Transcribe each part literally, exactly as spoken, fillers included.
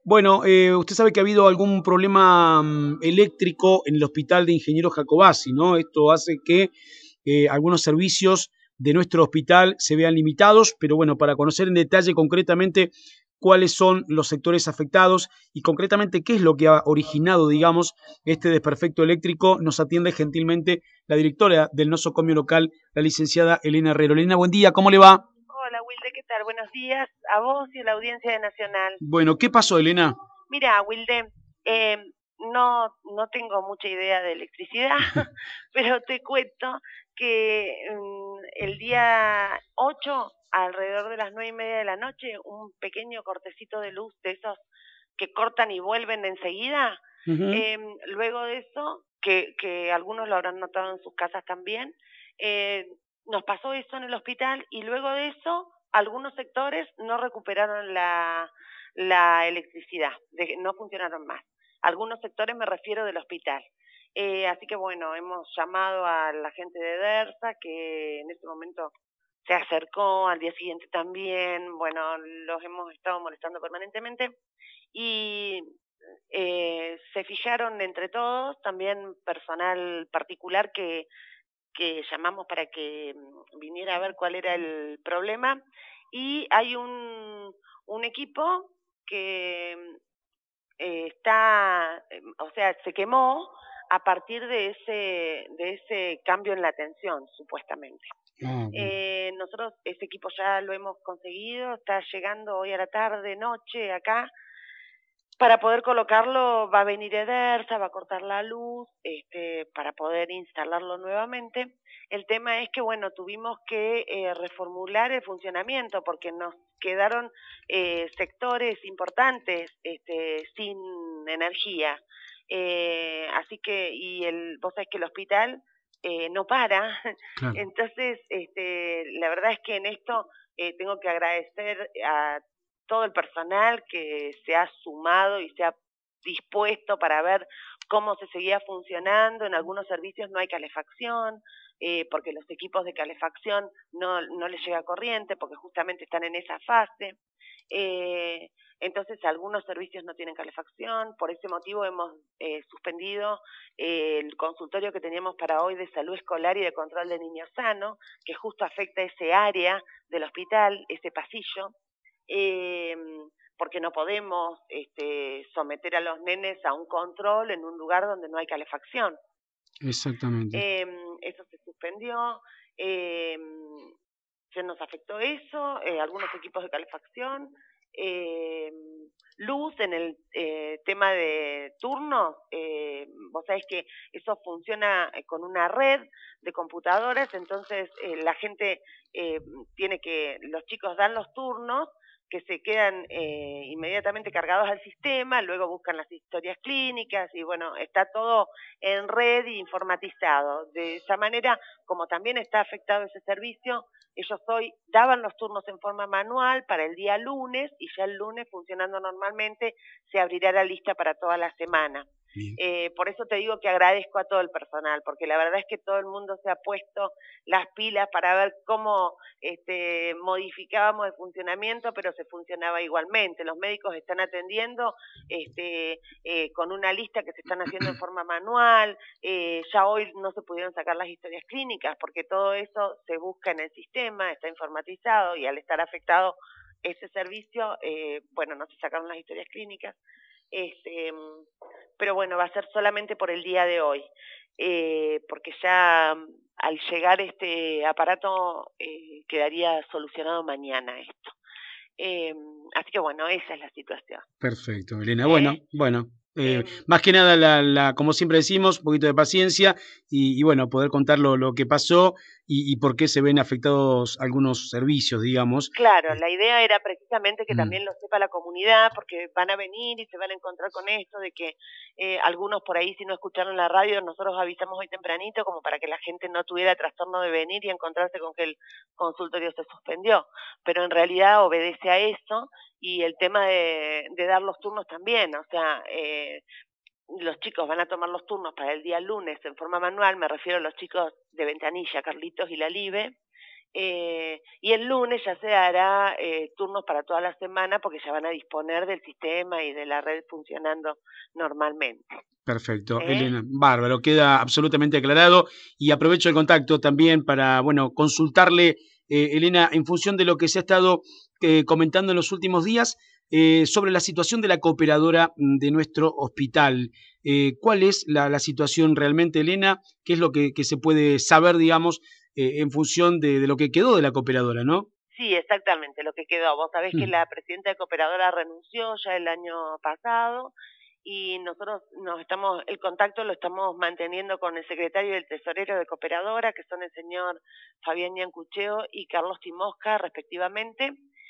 Bueno, eh, usted sabe que ha habido algún problema mm, eléctrico en el hospital de Ingeniero Jacobasi, ¿no? Esto hace que eh, algunos servicios de nuestro hospital se vean limitados, pero bueno, para conocer en detalle concretamente cuáles son los sectores afectados y concretamente qué es lo que ha originado, digamos, este desperfecto eléctrico, nos atiende gentilmente la directora del nosocomio local, la licenciada Elena Herrero. Elena, buen día, ¿cómo le va? Hola Wilde, ¿qué tal? Buenos días a vos y a la audiencia de Nacional. Bueno, ¿qué pasó, Elena? Mira, Wilde, eh, no, no tengo mucha idea de electricidad, pero te cuento que mm, el día ocho, alrededor de las nueve y media de la noche, un pequeño cortecito de luz de esos que cortan y vuelven enseguida. Ujú. Eh, luego de eso, que, que algunos lo habrán notado en sus casas también, eh, nos pasó eso en el hospital y luego de eso algunos sectores no recuperaron la, la electricidad, de, no funcionaron más. Algunos sectores me refiero del hospital. Eh, así que bueno, hemos llamado a la gente de DERSA que en este momento se acercó, al día siguiente también, bueno, los hemos estado molestando permanentemente y eh, se fijaron entre todos, también personal particular que que llamamos para que mm, viniera a ver cuál era el problema y hay un, un equipo que mm, eh, está, eh, o sea, se quemó a partir de ese, de ese cambio en la tensión, supuestamente. Ah, bueno. Eh, nosotros ese equipo ya lo hemos conseguido, está llegando hoy a la tarde, noche acá, para poder colocarlo va a venir Edersa, va a cortar la luz, este, para poder instalarlo nuevamente. El tema es que, bueno, tuvimos que eh, reformular el funcionamiento porque nos quedaron eh, sectores importantes este, sin energía. Eh, así que, y el, vos sabés que el hospital eh, no para. Claro. Entonces, este, la verdad es que en esto eh, tengo que agradecer a todo el personal que se ha sumado y se ha dispuesto para ver cómo se seguía funcionando. En algunos servicios no hay calefacción, eh, porque los equipos de calefacción no, no les llega corriente, porque justamente están en esa fase. Eh, entonces algunos servicios no tienen calefacción, por ese motivo hemos eh, suspendido eh, el consultorio que teníamos para hoy de salud escolar y de control de niños sano, que justo afecta ese área del hospital, ese pasillo. Eh, porque no podemos este, someter a los nenes a un control en un lugar donde no hay calefacción. Exactamente. Eh, eso se suspendió, eh, se nos afectó eso, eh, algunos equipos de calefacción, eh, luz en el eh, tema de turnos, eh, vos sabés que eso funciona con una red de computadoras, entonces eh, la gente eh, tiene que, los chicos dan los turnos, que se quedan eh, inmediatamente cargados al sistema, luego buscan las historias clínicas y bueno, está todo en red e informatizado. De esa manera, como también está afectado ese servicio, ellos hoy daban los turnos en forma manual para el día lunes y ya el lunes, funcionando normalmente, se abrirá la lista para toda la semana. Bien. Eh, por eso te digo que agradezco a todo el personal, porque la verdad es que todo el mundo se ha puesto las pilas para ver cómo este, modificábamos el funcionamiento, pero se funcionaba igualmente. Los médicos están atendiendo este, eh, con una lista que se están haciendo en forma manual, eh, ya hoy no se pudieron sacar las historias clínicas, porque todo eso se busca en el sistema, está informatizado y al estar afectado ese servicio, eh, bueno, no se sacaron las historias clínicas. Este, pero bueno, va a ser solamente por el día de hoy, eh, porque ya al llegar este aparato eh, quedaría solucionado mañana esto. Eh, así que bueno, esa es la situación. Perfecto, Elena. Bueno, ¿Eh? bueno. Eh, Eh, más que nada, la, la, como siempre decimos, un poquito de paciencia y, y bueno, poder contar lo, lo que pasó y, y por qué se ven afectados algunos servicios, digamos. Claro, Eh, la idea era precisamente que mm, también lo sepa la comunidad, porque van a venir y se van a encontrar con esto de que eh, algunos por ahí, si no escucharon la radio, nosotros avisamos hoy tempranito como para que la gente no tuviera trastorno de venir y encontrarse con que el consultorio se suspendió. Pero en realidad obedece a eso y el tema de, de dar los turnos también, o sea, eh, los chicos van a tomar los turnos para el día lunes en forma manual, me refiero a los chicos de Ventanilla, Carlitos y la Libe, Eh, y el lunes ya se dará eh, turnos para toda la semana porque ya van a disponer del sistema y de la red funcionando normalmente. Perfecto, ¿Eh? Elena, bárbaro, queda absolutamente aclarado y aprovecho el contacto también para, bueno, consultarle, eh, Elena, en función de lo que se ha estado eh, comentando en los últimos días, eh, sobre la situación de la cooperadora de nuestro hospital. Eh, ¿Cuál es la, la situación realmente, Elena? ¿Qué es lo que, que se puede saber, digamos, eh, en función de, de lo que quedó de la cooperadora, ¿no? Sí, exactamente, lo que quedó. Vos sabés que Mm. la presidenta de Cooperadora renunció ya el año pasado y nosotros nos estamos, el contacto lo estamos manteniendo con el secretario y el tesorero de Cooperadora, que son el señor Fabián Yancucheo y Carlos Timosca, respectivamente,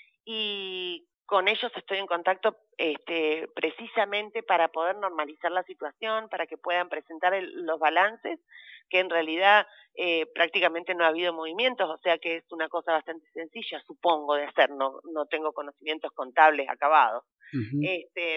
y con ellos estoy en contacto este, precisamente para poder normalizar la situación, para que puedan presentar el, los balances, que en realidad eh, prácticamente no ha habido movimientos, o sea que es una cosa bastante sencilla, supongo, de hacer, no, no tengo conocimientos contables acabados. Uh-huh. Este,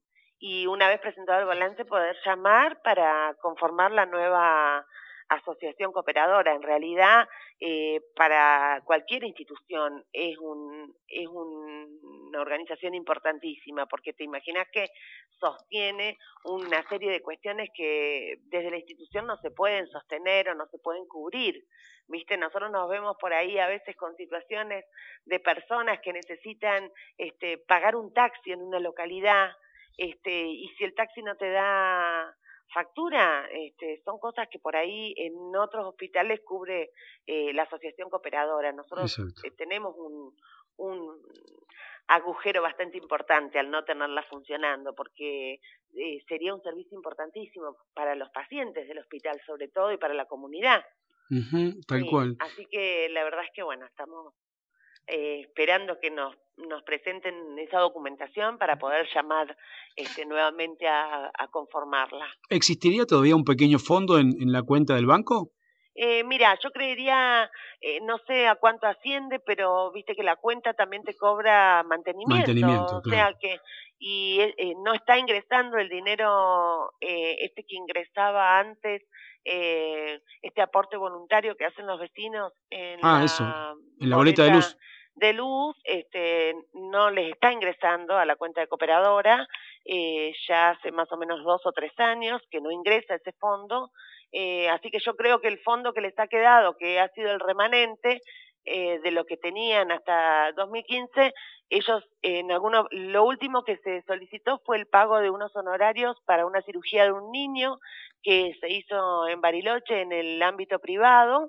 y una vez presentado el balance, poder llamar para conformar la nueva asociación cooperadora. En realidad, eh, para cualquier institución es, un, es un, una organización importantísima, porque te imaginas que sostiene una serie de cuestiones que desde la institución no se pueden sostener o no se pueden cubrir. ¿Viste? Nosotros nos vemos por ahí a veces con situaciones de personas que necesitan este, pagar un taxi en una localidad, este, y si el taxi no te da factura, este, son cosas que por ahí en otros hospitales cubre eh, la asociación cooperadora. Nosotros eh, tenemos un, un agujero bastante importante al no tenerla funcionando, porque eh, sería un servicio importantísimo para los pacientes del hospital sobre todo y para la comunidad. Uh-huh, tal Sí, cual. así que la verdad es que bueno, estamos eh, esperando que nos, nos presenten esa documentación para poder llamar este, nuevamente a, a conformarla. ¿Existiría todavía un pequeño fondo en, en la cuenta del banco? Eh, mira, yo creería, eh, no sé a cuánto asciende, pero viste que la cuenta también te cobra mantenimiento, Mantenimiento, o claro. sea que, y eh, no está ingresando el dinero eh, este que ingresaba antes, eh, este aporte voluntario que hacen los vecinos en Ah, eso, la en la boleta de boleta luz. de luz, este, no les está ingresando a la cuenta de Cooperadora, eh, ya hace más o menos dos o tres años que no ingresa ese fondo. Eh, así que yo creo que el fondo que les ha quedado, que ha sido el remanente eh, de lo que tenían hasta dos mil quince, ellos en alguno, lo último que se solicitó fue el pago de unos honorarios para una cirugía de un niño que se hizo en Bariloche en el ámbito privado,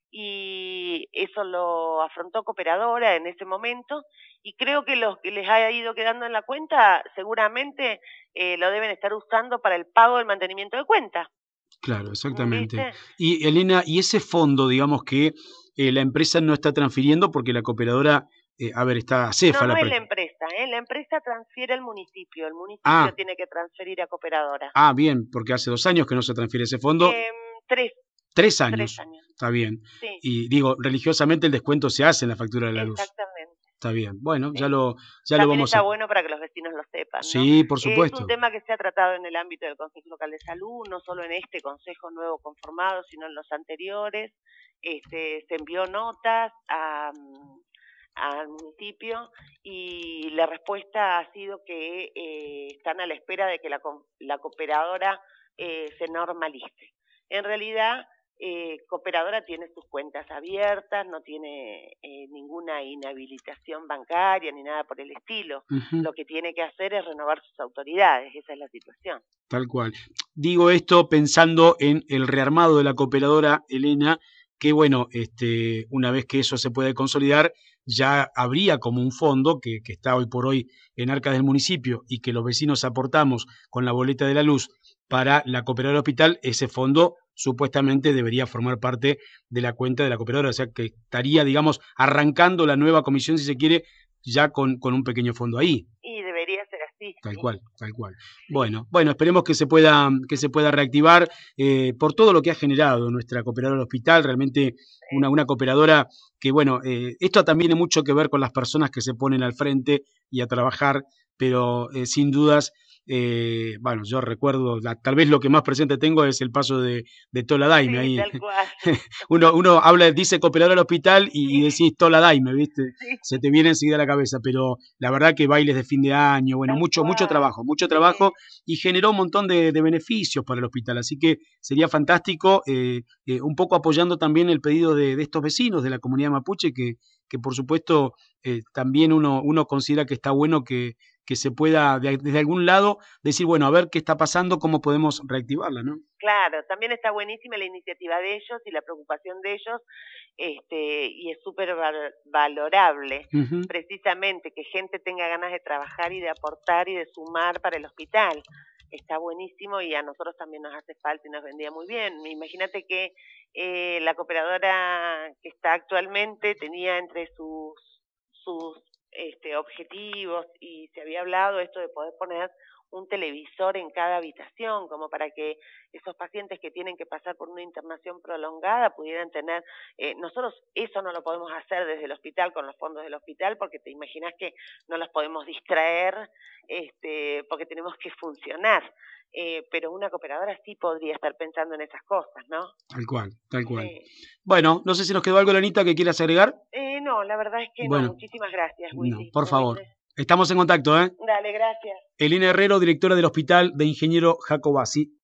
y eso lo afrontó Cooperadora en ese momento, y creo que los que les ha ido quedando en la cuenta seguramente eh, lo deben estar usando para el pago del mantenimiento de cuenta. Claro, exactamente. ¿Viste? Y Elena, y ese fondo, digamos que eh, la empresa no está transfiriendo porque la cooperadora, eh, a ver, está No, cefa no la es pre- la empresa, ¿eh? La empresa transfiere al municipio, el municipio Ah, tiene que transferir a Cooperadora. ah, bien, porque hace dos años que no se transfiere ese fondo, Eh, tres, tres tres años, años, está bien. sí, Y digo, religiosamente el descuento se hace en la factura de la luz. exactamente, Está bien. Bueno, ya sí. lo, ya lo También vamos está a. bueno para que los vecinos lo sepan, ¿no? Sí, por Es un supuesto. tema que se ha tratado en el ámbito del Consejo Local de Salud, no solo en este Consejo nuevo conformado, sino en los anteriores. Este, se envió notas a, al municipio y la respuesta ha sido que eh, están a la espera de que la, la cooperadora eh, se normalice. En realidad, eh, Cooperadora tiene sus cuentas abiertas, no tiene eh, ninguna inhabilitación bancaria ni nada por el estilo. Ujú. Lo que tiene que hacer es renovar sus autoridades, esa es la situación. Tal cual. Digo esto pensando en el rearmado de la cooperadora, Elena, que bueno, este, una vez que eso se puede consolidar, ya habría como un fondo que, que está hoy por hoy en arcas del municipio y que los vecinos aportamos con la boleta de la luz para la cooperadora hospital, ese fondo supuestamente debería formar parte de la cuenta de la cooperadora, o sea que estaría, digamos, arrancando la nueva comisión, si se quiere, ya con, con un pequeño fondo ahí. Y debería ser así, Tal sí. cual, tal cual. Sí. Bueno, bueno, esperemos que se pueda, que se pueda reactivar eh, por todo lo que ha generado nuestra cooperadora del hospital, realmente una, una cooperadora que, bueno, eh, esto también tiene mucho que ver con las personas que se ponen al frente y a trabajar, pero eh, sin dudas Eh, bueno, yo recuerdo, la, tal vez lo que más presente tengo es el paso de, de Tola Daime. Sí, Ahí tal cual. uno, uno habla, dice cooperador al hospital y, y Sí, decís Tola Daime, ¿viste? sí, Se te viene enseguida a la cabeza, pero la verdad que bailes de fin de año, bueno, tal mucho, mucho cual. trabajo, mucho Sí, trabajo y generó un montón de, de beneficios para el hospital. Así que sería fantástico, eh, eh, un poco apoyando también el pedido de, de estos vecinos de la comunidad mapuche, que, que por supuesto eh, también uno, uno considera que está bueno que, que se pueda de- desde algún lado decir, bueno, a ver qué está pasando, cómo podemos reactivarla, ¿no? claro, también está buenísima la iniciativa de ellos y la preocupación de ellos, este, y es súper val valorable, Ujú. precisamente, que gente tenga ganas de trabajar y de aportar y de sumar para el hospital. Está buenísimo y a nosotros también nos hace falta y nos vendría muy bien. Imagínate que eh, la cooperadora que está actualmente tenía entre sus, sus este, objetivos y se había hablado esto de poder poner un televisor en cada habitación, como para que esos pacientes que tienen que pasar por una internación prolongada pudieran tener, eh, nosotros eso no lo podemos hacer desde el hospital con los fondos del hospital, porque te imaginas que no los podemos distraer, este, porque tenemos que funcionar, eh, pero una cooperadora sí podría estar pensando en esas cosas, ¿no? Tal cual, tal cual. Sí. Bueno, no sé si nos quedó algo, Lanita, que quieras agregar. Eh, no, la verdad es que no. Bueno, Muchísimas gracias, no, Willy. por favor. Humilde. Estamos en contacto, ¿eh? Dale, gracias. Elena Herrero, directora del Hospital de Ingeniero Jacobasi.